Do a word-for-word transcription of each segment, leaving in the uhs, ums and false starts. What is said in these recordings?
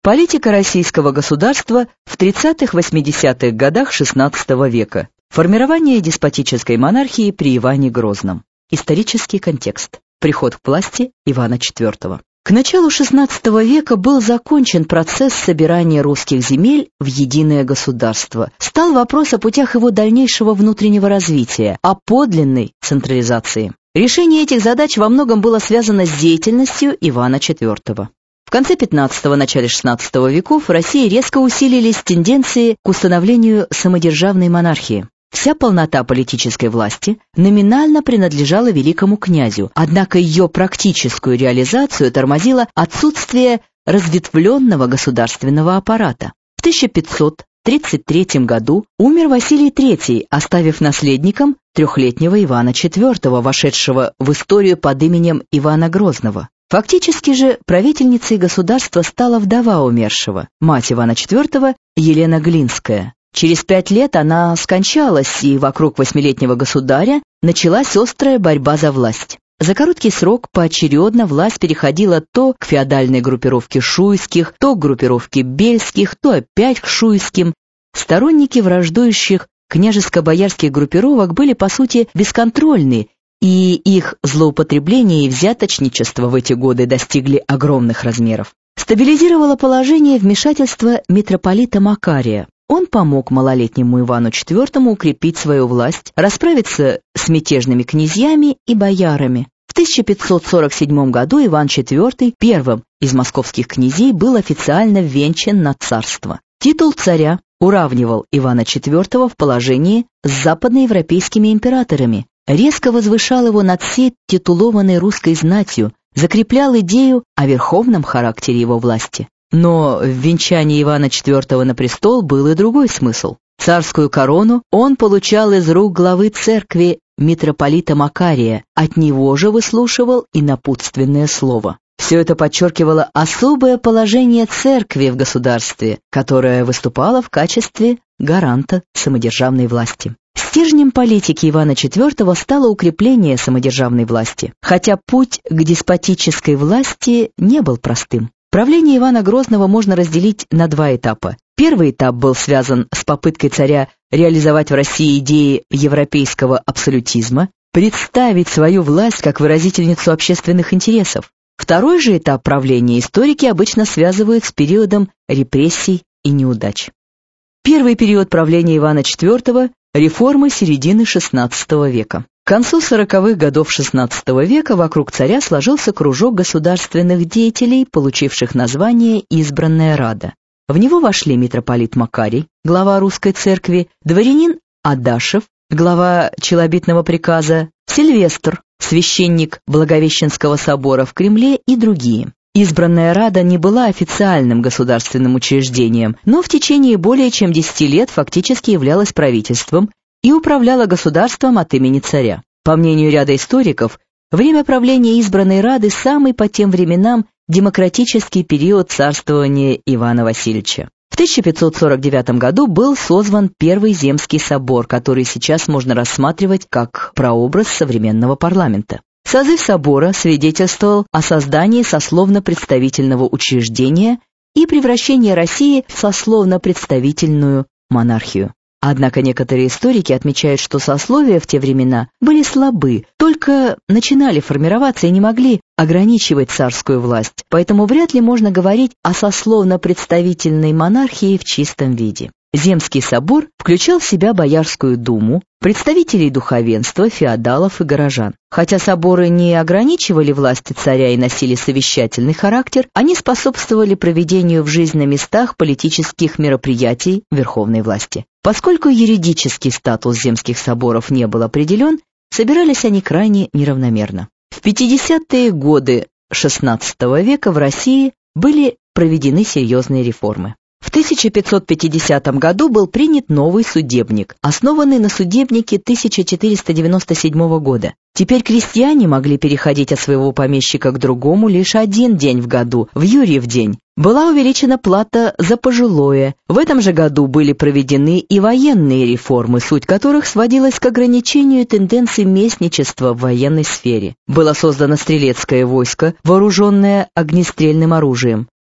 Политика российского государства в тридцатых-восьмидесятых годах шестнадцатого века. Формирование деспотической монархии при Иване Грозном. Исторический контекст. Приход к власти Ивана четвёртого. К началу шестнадцатого века был закончен процесс собирания русских земель в единое государство. Стал вопрос о путях его дальнейшего внутреннего развития, о подлинной централизации. Решение этих задач во многом было связано с деятельностью Ивана четвёртого. В конце пятнадцатого – начале шестнадцатого веков в России резко усилились тенденции к установлению самодержавной монархии. Вся полнота политической власти номинально принадлежала великому князю, однако ее практическую реализацию тормозило отсутствие разветвленного государственного аппарата. В тысяча пятьсот тридцать третьем году умер Василий третий, оставив наследником трехлетнего Ивана четвёртого, вошедшего в историю под именем Ивана Грозного. Фактически же правительницей государства стала вдова умершего, мать Ивана четвёртого, Елена Глинская. Через пять лет она скончалась, и вокруг восьмилетнего государя началась острая борьба за власть. За короткий срок поочередно власть переходила то к феодальной группировке шуйских, то к группировке бельских, то опять к шуйским. Сторонники враждующих княжеско-боярских группировок были, по сути, бесконтрольны, и их злоупотребление и взяточничество в эти годы достигли огромных размеров. Стабилизировало положение вмешательство митрополита Макария. Он помог малолетнему Ивану четвёртому укрепить свою власть, расправиться с мятежными князьями и боярами. В тысяча пятьсот сорок седьмом году Иван четвёртый, первым из московских князей, был официально венчан на царство. Титул царя уравнивал Ивана четвёртого в положении с западноевропейскими императорами, резко возвышал его над всей титулованной русской знатью, закреплял идею о верховном характере его власти. Но в венчании Ивана четвёртого на престол был и другой смысл. Царскую корону он получал из рук главы церкви митрополита Макария, от него же выслушивал и напутственное слово. Все это подчеркивало особое положение церкви в государстве, которое выступало в качестве гаранта самодержавной власти. Стержнем политики Ивана четвёртого стало укрепление самодержавной власти, хотя путь к деспотической власти не был простым. Правление Ивана Грозного можно разделить на два этапа. Первый этап был связан с попыткой царя реализовать в России идеи европейского абсолютизма, представить свою власть как выразительницу общественных интересов. Второй же этап правления историки обычно связывают с периодом репрессий и неудач. Первый период правления Ивана четвёртого – реформы середины шестнадцатого века. К концу сороковых годов шестнадцатого века вокруг царя сложился кружок государственных деятелей, получивших название «Избранная Рада». В него вошли митрополит Макарий, глава русской церкви, дворянин Адашев, глава челобитного приказа, Сильвестр, священник Благовещенского собора в Кремле и другие. Избранная Рада не была официальным государственным учреждением, но в течение более чем десяти лет фактически являлась правительством и управляла государством от имени царя. По мнению ряда историков, время правления избранной Рады – самый по тем временам демократический период царствования Ивана Васильевича. В тысяча пятьсот сорок девятом году был созван Первый Земский собор, который сейчас можно рассматривать как прообраз современного парламента. Созыв собора свидетельствовал о создании сословно-представительного учреждения и превращении России в сословно-представительную монархию. Однако некоторые историки отмечают, что сословия в те времена были слабы, только начинали формироваться и не могли ограничивать царскую власть, поэтому вряд ли можно говорить о сословно-представительной монархии в чистом виде. Земский собор включал в себя Боярскую думу, представителей духовенства, феодалов и горожан. Хотя соборы не ограничивали власти царя и носили совещательный характер, они способствовали проведению в жизнь на местах политических мероприятий верховной власти. Поскольку юридический статус земских соборов не был определен, собирались они крайне неравномерно. В пятидесятые годы шестнадцатого века в России были проведены серьезные реформы. В тысяча пятьсот пятидесятом году был принят новый судебник, основанный на судебнике тысяча четыреста девяносто седьмого года. Теперь крестьяне могли переходить от своего помещика к другому лишь один день в году, в Юрьев день. Была увеличена плата за пожилое. В этом же году были проведены и военные реформы, суть которых сводилась к ограничению тенденций местничества в военной сфере. Было создано стрелецкое войско, вооруженное огнестрельным оружием.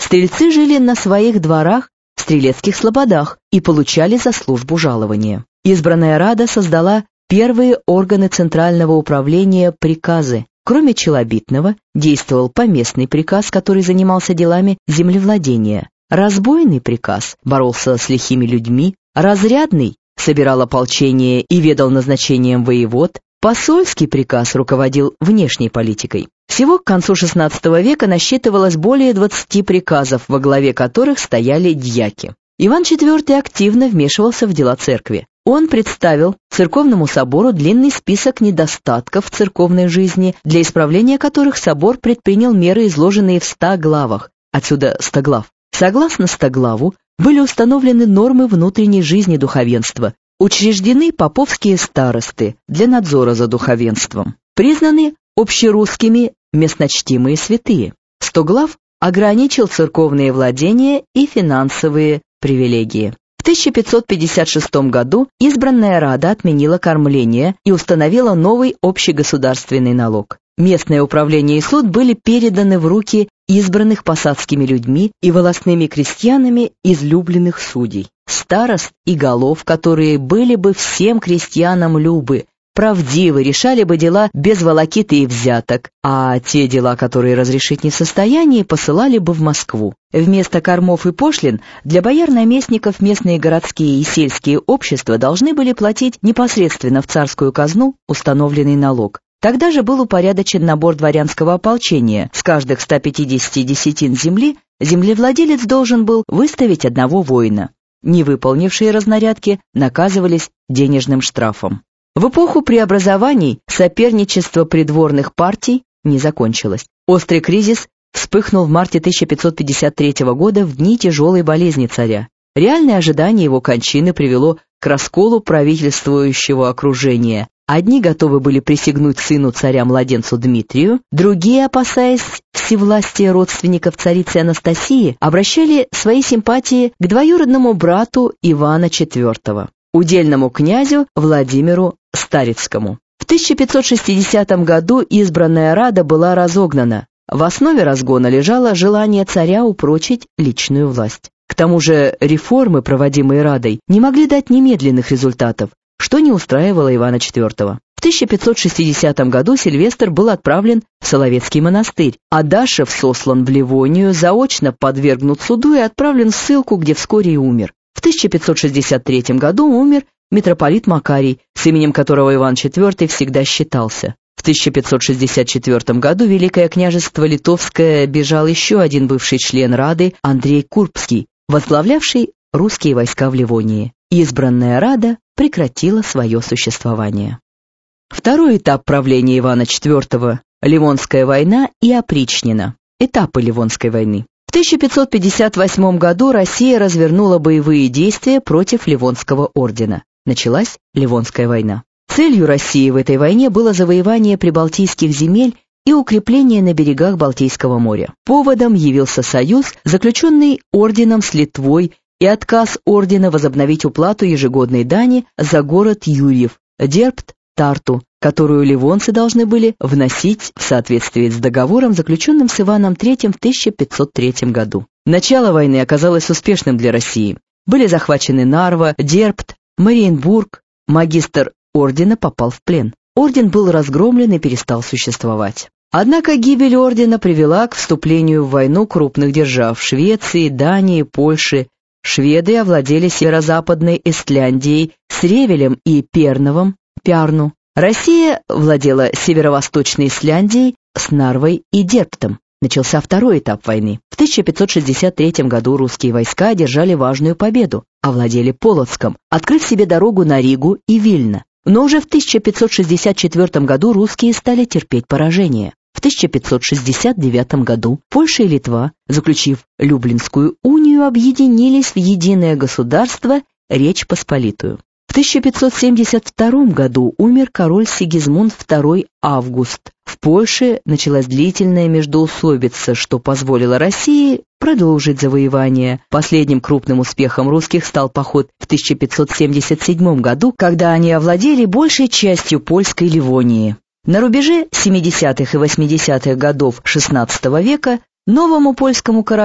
Стрельцы жили на своих дворах в стрелецких слободах и получали за службу жалования. Избранная рада создала первые органы центрального управления приказы. Кроме челобитного, действовал поместный приказ, который занимался делами землевладения. Разбойный приказ боролся с лихими людьми, разрядный собирал ополчение и ведал назначением воевод, посольский приказ руководил внешней политикой. Всего к концу шестнадцатого века насчитывалось более двадцати приказов, во главе которых стояли дьяки. Иван четвёртый активно вмешивался в дела церкви. Он представил церковному собору длинный список недостатков в церковной жизни, для исправления которых собор предпринял меры, изложенные в ста главах, отсюда стоглав. Согласно стоглаву, были установлены нормы внутренней жизни духовенства, учреждены поповские старосты для надзора за духовенством, признаны общерусскими местночтимые святые. Стоглав ограничил церковные владения и финансовые привилегии. В тысяча пятьсот пятьдесят шестом году избранная рада отменила кормление и установила новый общегосударственный налог. Местное управление и суд были переданы в руки избранных посадскими людьми и волостными крестьянами излюбленных судей. Старост и голов, которые были бы всем крестьянам любы, правдивы, решали бы дела без волокиты и взяток, а те дела, которые разрешить не в состоянии, посылали бы в Москву. Вместо кормов и пошлин для бояр-наместников местные городские и сельские общества должны были платить непосредственно в царскую казну установленный налог. Тогда же был упорядочен набор дворянского ополчения. С каждых ста пятидесяти десятин земли землевладелец должен был выставить одного воина. Не выполнившие разнарядки наказывались денежным штрафом. В эпоху преобразований соперничество придворных партий не закончилось. Острый кризис вспыхнул в марте тысяча пятьсот пятьдесят третьего года в дни тяжелой болезни царя. Реальное ожидание его кончины привело к расколу правительствующего окружения. Одни готовы были присягнуть сыну царя-младенцу Дмитрию, другие, опасаясь всевластия родственников царицы Анастасии, обращали свои симпатии к двоюродному брату Ивана четвёртого, удельному князю Владимиру Старицкому. В тысяча пятьсот шестидесятом году избранная рада была разогнана. В основе разгона лежало желание царя упрочить личную власть. К тому же реформы, проводимые Радой, не могли дать немедленных результатов, что не устраивало Ивана четвёртого. В тысяча пятьсот шестидесятом году Сильвестр был отправлен в Соловецкий монастырь, а Дашев сослан в Ливонию, заочно подвергнут суду и отправлен в ссылку, где вскоре и умер. В тысяча пятьсот шестьдесят третьем году умер митрополит Макарий, с именем которого Иван четвёртый всегда считался. В тысяча пятьсот шестьдесят четвёртом году Великое княжество Литовское бежал еще один бывший член Рады, Андрей Курбский, возглавлявший русские войска в Ливонии. Избранная Рада прекратила свое существование. Второй этап правления Ивана четвёртого – Ливонская война и опричнина. Этапы Ливонской войны. В тысяча пятьсот пятьдесят восьмом году Россия развернула боевые действия против Ливонского ордена. Началась Ливонская война. Целью России в этой войне было завоевание прибалтийских земель и укрепление на берегах Балтийского моря. Поводом явился союз, заключенный орденом с Литвой, и отказ ордена возобновить уплату ежегодной дани за город Юрьев, Дербт-Тарту, которую ливонцы должны были вносить в соответствии с договором, заключенным с Иваном третьим в тысяча пятьсот третьем году. Начало войны оказалось успешным для России. Были захвачены Нарва, Дербт, Мариенбург. Магистр ордена попал в плен. Орден был разгромлен и перестал существовать. Однако гибель ордена привела к вступлению в войну крупных держав Швеции, Дании, Польши. Шведы овладели северо-западной Эстляндией с Ревелем и Перновом, Пярну. Россия владела северо-восточной Исляндией с Нарвой и Дербтом. Начался второй этап войны. В тысяча пятьсот шестьдесят третьем году русские войска одержали важную победу, овладели Полоцком, открыв себе дорогу на Ригу и Вильно. Но уже в тысяча пятьсот шестьдесят четвёртом году русские стали терпеть поражение. В тысяча пятьсот шестьдесят девятом году Польша и Литва, заключив Люблинскую унию, объединились в единое государство Речь Посполитую. В тысяча пятьсот семьдесят втором году умер король Сигизмунд второй Август. В Польше началась длительная междоусобица, что позволило России продолжить завоевание. Последним крупным успехом русских стал поход в тысяча пятьсот семьдесят седьмом году, когда они овладели большей частью польской Ливонии. На рубеже семидесятых и восьмидесятых годов шестнадцатого века новому польскому королю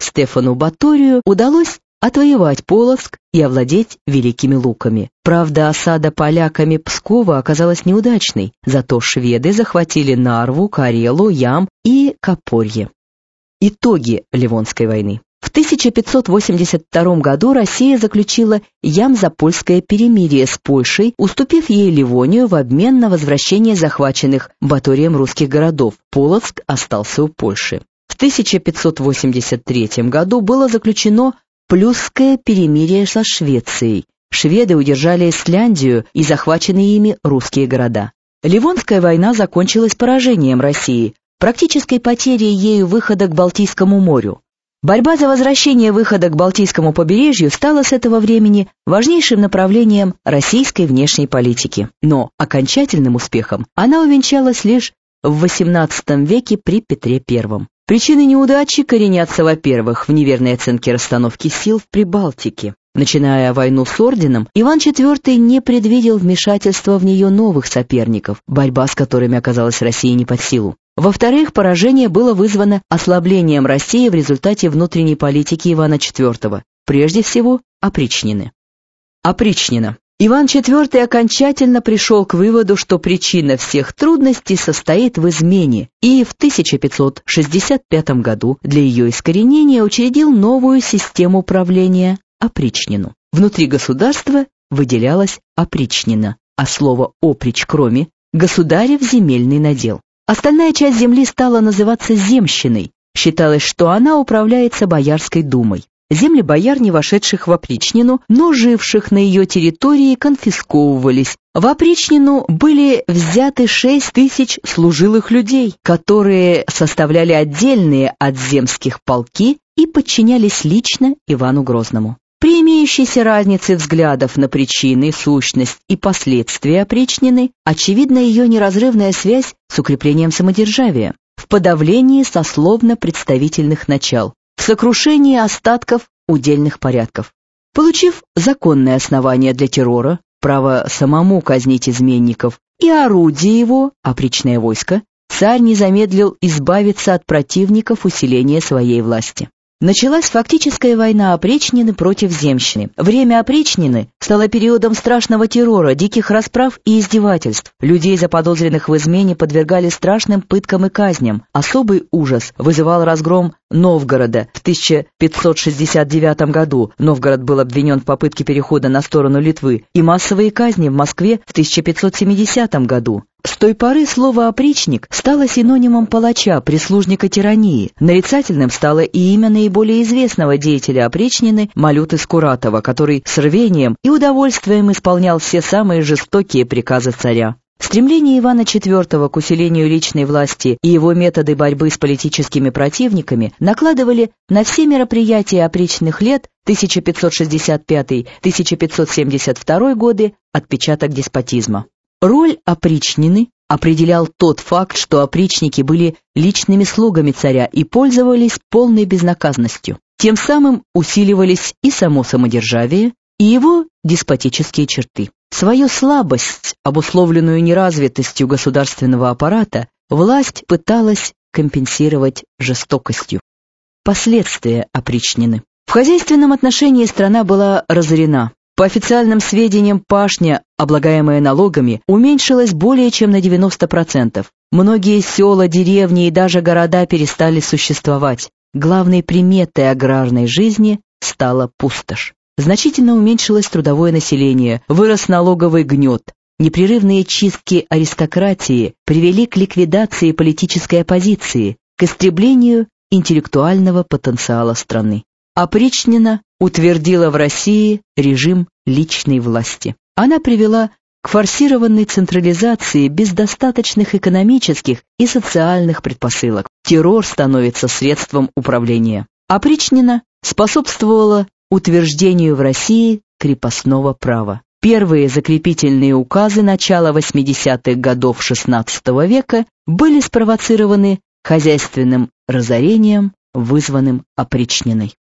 Стефану Баторию удалось отвоевать Полоцк и овладеть Великими Луками. Правда, осада поляками Пскова оказалась неудачной, зато шведы захватили Нарву, Карелу, Ям и Копорье. Итоги Ливонской войны. В тысяча пятьсот восемьдесят втором году Россия заключила Ямзапольское перемирие с Польшей, уступив ей Ливонию в обмен на возвращение захваченных Баторием русских городов. Полоцк остался у Польши. В тысяча пятьсот восемьдесят третьем году было заключено Плюсское перемирие со Швецией. Шведы удержали Исляндию и захваченные ими русские города. Ливонская война закончилась поражением России, практической потерей ею выхода к Балтийскому морю. Борьба за возвращение выхода к Балтийскому побережью стала с этого времени важнейшим направлением российской внешней политики. Но окончательным успехом она увенчалась лишь в восемнадцатом веке при Петре Первом. Причины неудачи коренятся, во-первых, в неверной оценке расстановки сил в Прибалтике. Начиная войну с орденом, Иван Четвёртый не предвидел вмешательства в нее новых соперников, борьба с которыми оказалась России не под силу. Во-вторых, поражение было вызвано ослаблением России в результате внутренней политики Ивана Четвёртого, прежде всего опричнины. Опричнина. Иван Четвёртый окончательно пришел к выводу, что причина всех трудностей состоит в измене, и в тысяча пятьсот шестьдесят пятом году для ее искоренения учредил новую систему управления – опричнину. Внутри государства выделялась опричнина, а слово «оприч» кроме – государев земельный надел. Остальная часть земли стала называться земщиной. Считалось, что она управляется Боярской думой. Земли бояр, не вошедших в опричнину, но живших на ее территории, конфисковывались. В опричнину были взяты шесть тысяч служилых людей, которые составляли отдельные от земских полки и подчинялись лично Ивану Грозному. При имеющейся разнице взглядов на причины, сущность и последствия опричнины, очевидна ее неразрывная связь с укреплением самодержавия, в подавлении сословно-представительных начал, в сокрушении остатков удельных порядков. Получив законное основание для террора, право самому казнить изменников и орудие его, опричное войско, царь не замедлил избавиться от противников усиления своей власти. Началась фактическая война опричнины против земщины. Время опричнины стало периодом страшного террора, диких расправ и издевательств. Людей, заподозренных в измене, подвергали страшным пыткам и казням. Особый ужас вызывал разгром Новгорода в тысяча пятьсот шестьдесят девятом году. Новгород был обвинен в попытке перехода на сторону Литвы, и массовые казни в Москве в тысяча пятьсот семидесятом году. С той поры слово «опричник» стало синонимом палача, прислужника тирании. Нарицательным стало и имя наиболее известного деятеля опричнины Малюты Скуратова, который с рвением и удовольствием исполнял все самые жестокие приказы царя. Стремление Ивана Четвёртого к усилению личной власти и его методы борьбы с политическими противниками накладывали на все мероприятия опричных лет тысяча пятьсот шестьдесят пятый — тысяча пятьсот семьдесят второй годы отпечаток деспотизма. Роль опричнины определял тот факт, что опричники были личными слугами царя и пользовались полной безнаказанностью. Тем самым усиливались и само самодержавие, и его деспотические черты. Свою слабость, обусловленную неразвитостью государственного аппарата, власть пыталась компенсировать жестокостью. Последствия опричнины. В хозяйственном отношении страна была разорена. По официальным сведениям, пашня, облагаемая налогами, уменьшилась более чем на девяносто процентов. Многие села, деревни и даже города перестали существовать. Главной приметой аграрной жизни стала пустошь. Значительно уменьшилось трудовое население, вырос налоговый гнет. Непрерывные чистки аристократии привели к ликвидации политической оппозиции, к истреблению интеллектуального потенциала страны. Опричнина утвердила в России режим личной власти. Она привела к форсированной централизации без достаточных экономических и социальных предпосылок. Террор становится средством управления. Опричнина способствовала утверждению в России крепостного права. Первые закрепительные указы начала восьмидесятых годов шестнадцатого века были спровоцированы хозяйственным разорением, вызванным опричниной.